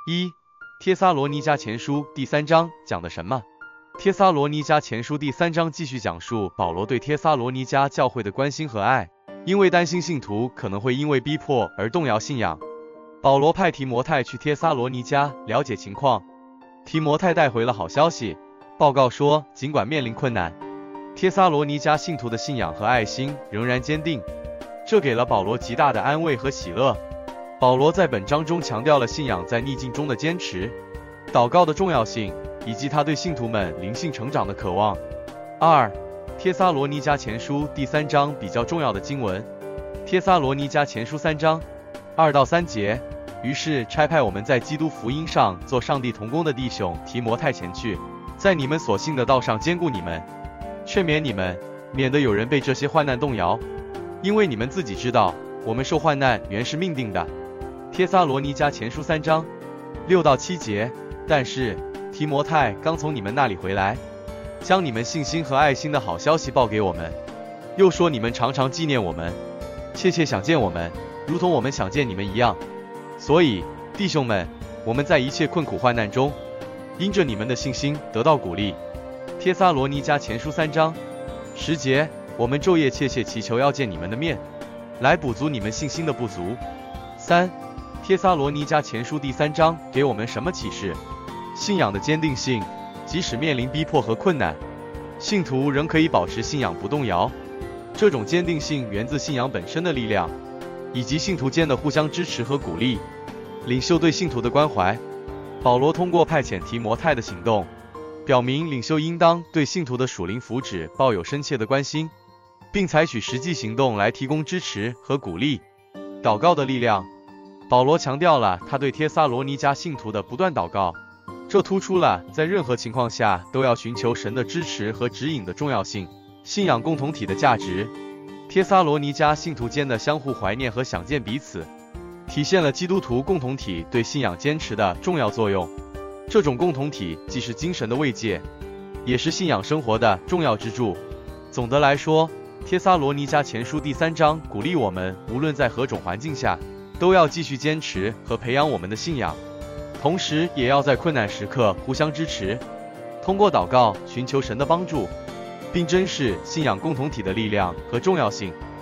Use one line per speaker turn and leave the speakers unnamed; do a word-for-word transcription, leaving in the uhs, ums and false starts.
一、帖撒罗尼迦前书第三章讲的什么？帖撒罗尼迦前书第三章继续讲述保罗对帖撒罗尼迦教会的关心和爱，因为担心信徒可能会因为逼迫而动摇信仰，保罗派提摩太去帖撒罗尼迦了解情况。提摩太带回了好消息，报告说尽管面临困难，帖撒罗尼迦信徒的信仰和爱心仍然坚定，这给了保罗极大的安慰和喜乐。保罗在本章中强调了信仰在逆境中的坚持、祷告的重要性，以及他对信徒们灵性成长的渴望。二、帖撒罗尼迦前书第三章比较重要的经文。帖撒罗尼迦前书三章二到三节，于是差派我们在基督福音上做上帝同工的弟兄提摩太前去，在你们所信的道上坚固你们，劝勉你们，免得有人被这些患难动摇，因为你们自己知道，我们受患难原是命定的。帖撒罗尼迦前书三章六到七节，但是提摩太刚从你们那里回来，将你们信心和爱心的好消息报给我们，又说你们常常纪念我们，切切想见我们，如同我们想见你们一样。所以弟兄们，我们在一切困苦患难中，因着你们的信心得到鼓励。帖撒罗尼迦前书三章十节，我们昼夜切切祈求要见你们的面，来补足你们信心的不足。三、帖撒罗尼迦前书第三章给我们什么启示？信仰的坚定性，即使面临逼迫和困难，信徒仍可以保持信仰不动摇。这种坚定性源自信仰本身的力量，以及信徒间的互相支持和鼓励。领袖对信徒的关怀，保罗通过派遣提摩太的行动，表明领袖应当对信徒的属灵福祉抱有深切的关心，并采取实际行动来提供支持和鼓励。祷告的力量，保罗强调了他对帖撒罗尼迦信徒的不断祷告，这突出了在任何情况下都要寻求神的支持和指引的重要性。信仰共同体的价值，帖撒罗尼迦信徒间的相互怀念和想见彼此，体现了基督徒共同体对信仰坚持的重要作用。这种共同体既是精神的慰藉，也是信仰生活的重要支柱。总的来说，帖撒罗尼迦前书第三章鼓励我们，无论在何种环境下，都要继续坚持和培养我们的信仰，同时也要在困难时刻互相支持，通过祷告寻求神的帮助，并珍视信仰共同体的力量和重要性。